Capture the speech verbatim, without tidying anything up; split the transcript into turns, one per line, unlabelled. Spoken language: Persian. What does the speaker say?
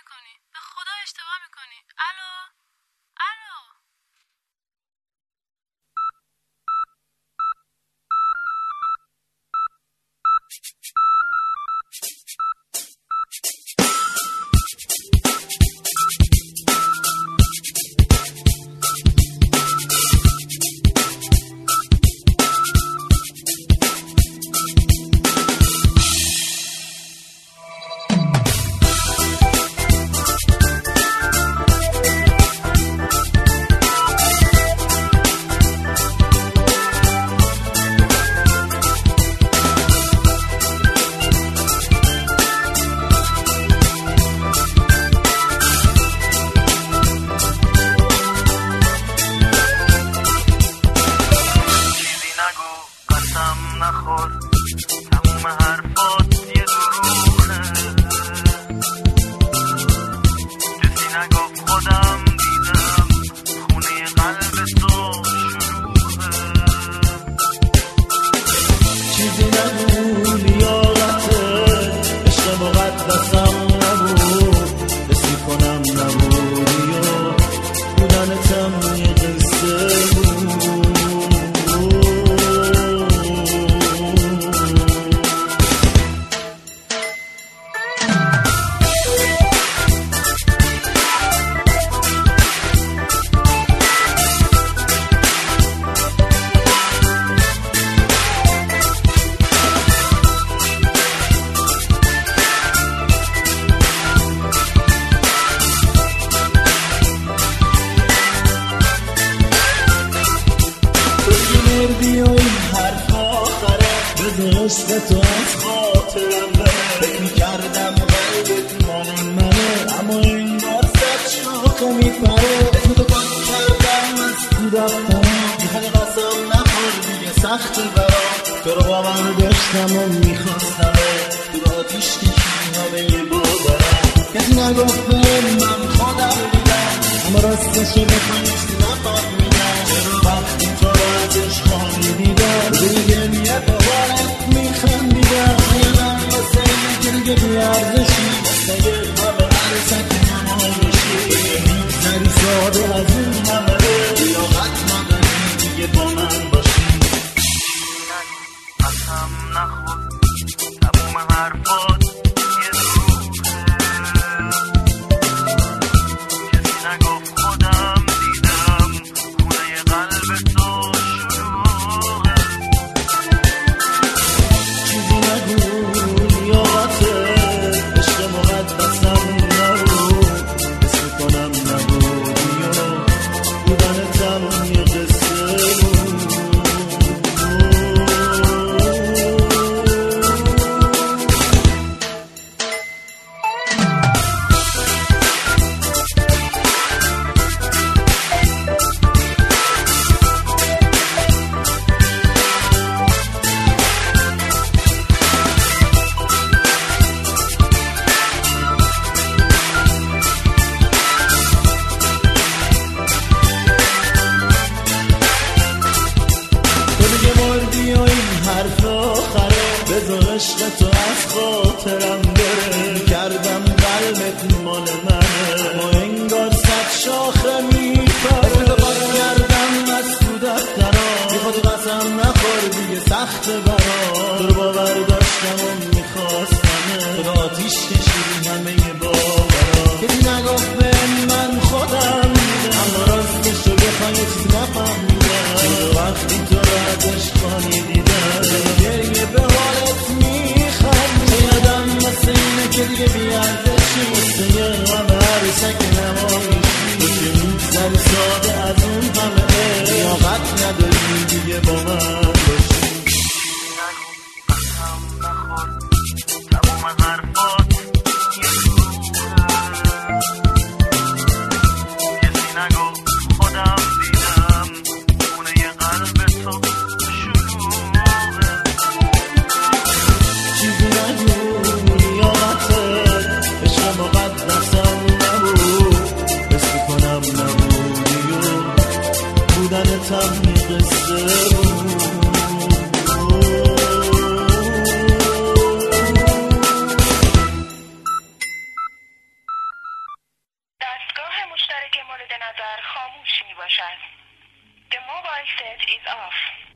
میکنی؟ به خدا اشتباه میکنی. الو الو
عشق تو از خاطرم بره میکردم قلبت مال منه اما این بار زد شاخه میپره اسم تو پاک کردم از تو دفترم میخواد قسم نخور دیگه سخت برام تو رو با من داشتم و میخواستم تو رو آتیش کشیدم همه یه باورم کسی نگفت من خودم دیدم اما راستشو بخوای نفهمیدم چرا وقتی تو رو ازش خواهی دیدم روی گریه باورت میخندیدم خیالم واسه گرگه بیارزشی واسه همه عرصک نمایشی میگذری ساده از اون همه لیاقت نداری دیگه با من باشی
قسم نخور تموم حرفات یه دروغه کسی نگفت خودم دیدم خونه قلب تو شروعه
چیزی نگو لیاقته عشق مقدسم نرو حس میکنم نبودی و بودنتم یه قصه حرف آخره بذار عشق تو از خاطرم بره کردم قلبت مال منه اما انگار صد شاخه میپره اسم تو پاک کردم از تو دفترم میخواد قسم نخور دیگه سخت برام تو رو باور داشتم و میخواستمه تو آتیش کشیدی همه باورام کسی نگفت به من خودم دیدم اما راستشو بخوای چیز نفهمیدم چرا وقتی تو رو ازش خواهی دیدم گریه به حالت میخند یادم مثل اینه که دیگه بیاردشی مثل یه غم عروسک نمایشی تو که میگذری ساده از اون همه لیاقت نداری دیگه با من باشی
قسم نخور تموم حرفات یه دروغه کسی نگفت خودم دیدم خونه قلب تو
چیزی نگو لیاقته عشق مقدس
مشترک مورد نظر خاموش می باشد. The mobile set is off.